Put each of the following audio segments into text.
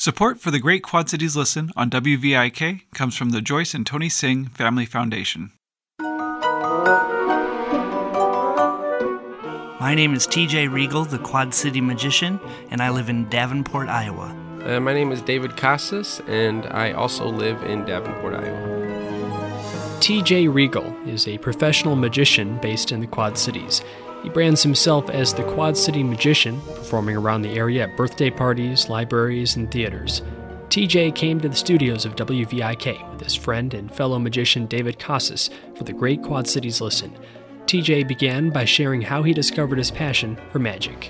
Support for the Great Quad Cities Listen on WVIK comes from the Joyce and Tony Singh Family Foundation. My name is TJ Regal, the Quad City Magician, and I live in Davenport, Iowa. My name is David Casas, and I also live in Davenport, Iowa. TJ Regal is a professional magician based in the Quad Cities. He brands himself as the Quad City Magician, performing around the area at birthday parties, libraries, and theaters. TJ came to the studios of WVIK with his friend and fellow magician David Casas for the Great Quad Cities Listen. TJ began by sharing how he discovered his passion for magic.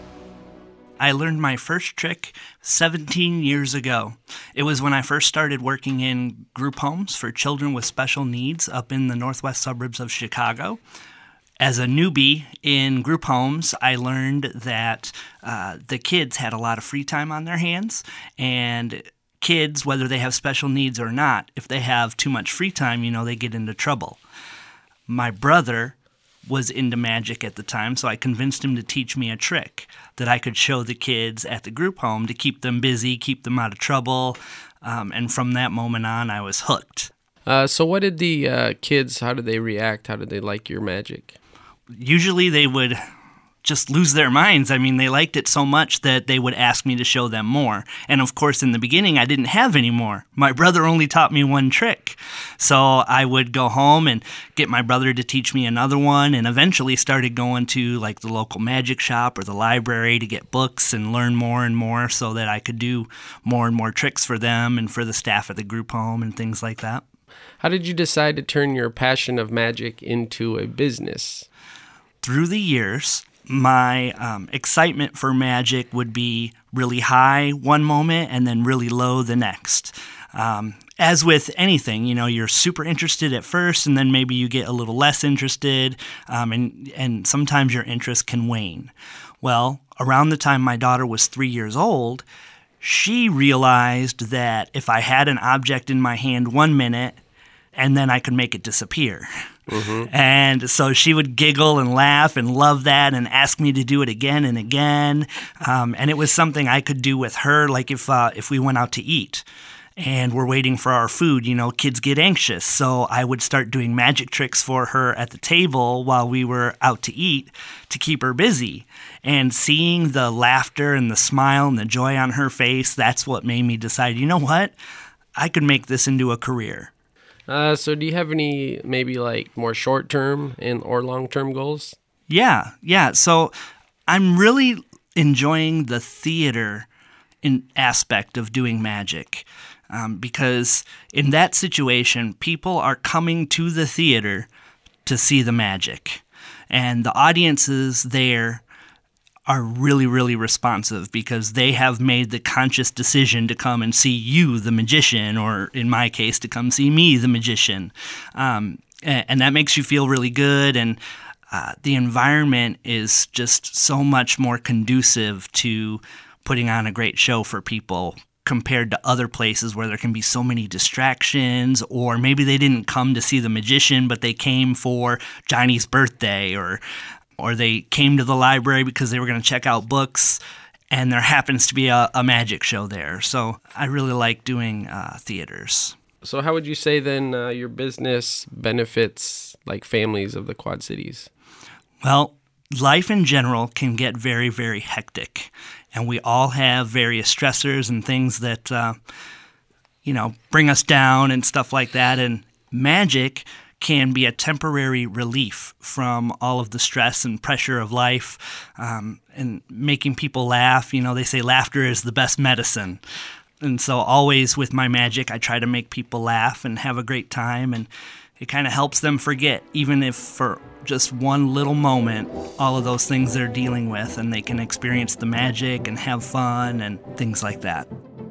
I learned my first trick 17 years ago. It was when I first started working in group homes for children with special needs up in the northwest suburbs of Chicago. As a newbie in group homes, I learned that the kids had a lot of free time on their hands, and kids, whether they have special needs or not, if they have too much free time, they get into trouble. My brother was into magic at the time, so I convinced him to teach me a trick that I could show the kids at the group home to keep them busy, keep them out of trouble, and from that moment on, I was hooked. So what did the kids, how did they react? How did they like your magic? Usually they would just lose their minds. I mean, they liked it so much that they would ask me to show them more. And of course, in the beginning, I didn't have any more. My brother only taught me one trick. So I would go home and get my brother to teach me another one, and eventually started going to like the local magic shop or the library to get books and learn more and more so that I could do more and more tricks for them and for the staff at the group home and things like that. How did you decide to turn your passion of magic into a business? Through the years, my excitement for magic would be really high one moment and then really low the next. As with anything, you're super interested at first and then maybe you get a little less interested, and sometimes your interest can wane. Well, around the time my daughter was 3 years old, she realized that if I had an object in my hand 1 minute, and then I could make it disappear. Mm-hmm. And so she would giggle and laugh and love that and ask me to do it again and again. And it was something I could do with her, like if we went out to eat and we're waiting for our food, kids get anxious. So I would start doing magic tricks for her at the table while we were out to eat to keep her busy. And seeing the laughter and the smile and the joy on her face, that's what made me decide, you know what? I could make this into a career. So do you have any maybe like more short-term or long-term goals? Yeah. So I'm really enjoying the theater aspect of doing magic because in that situation, people are coming to the theater to see the magic. And the audiences there are really, really responsive because they have made the conscious decision to come and see you, the magician, or in my case, to come see me, the magician. And that makes you feel really good, and the environment is just so much more conducive to putting on a great show for people compared to other places where there can be so many distractions, or maybe they didn't come to see the magician, but they came for Johnny's birthday, or they came to the library because they were going to check out books, and there happens to be a magic show there. So I really like doing theaters. So how would you say then your business benefits like families of the Quad Cities? Well, life in general can get very, very hectic, and we all have various stressors and things that, bring us down and stuff like that, and magic can be a temporary relief from all of the stress and pressure of life, and making people laugh. They say laughter is the best medicine. And so always with my magic, I try to make people laugh and have a great time, and it kind of helps them forget, even if for just one little moment, all of those things they're dealing with, and they can experience the magic and have fun and things like that.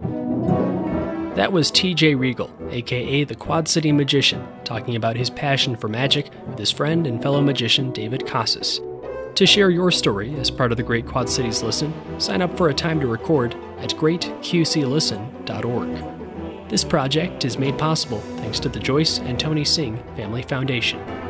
That was TJ Regal, aka the Quad City Magician, talking about his passion for magic with his friend and fellow magician David Casas. To share your story as part of the Great Quad Cities Listen, sign up for a time to record at greatqclisten.org. This project is made possible thanks to the Joyce and Tony Singh Family Foundation.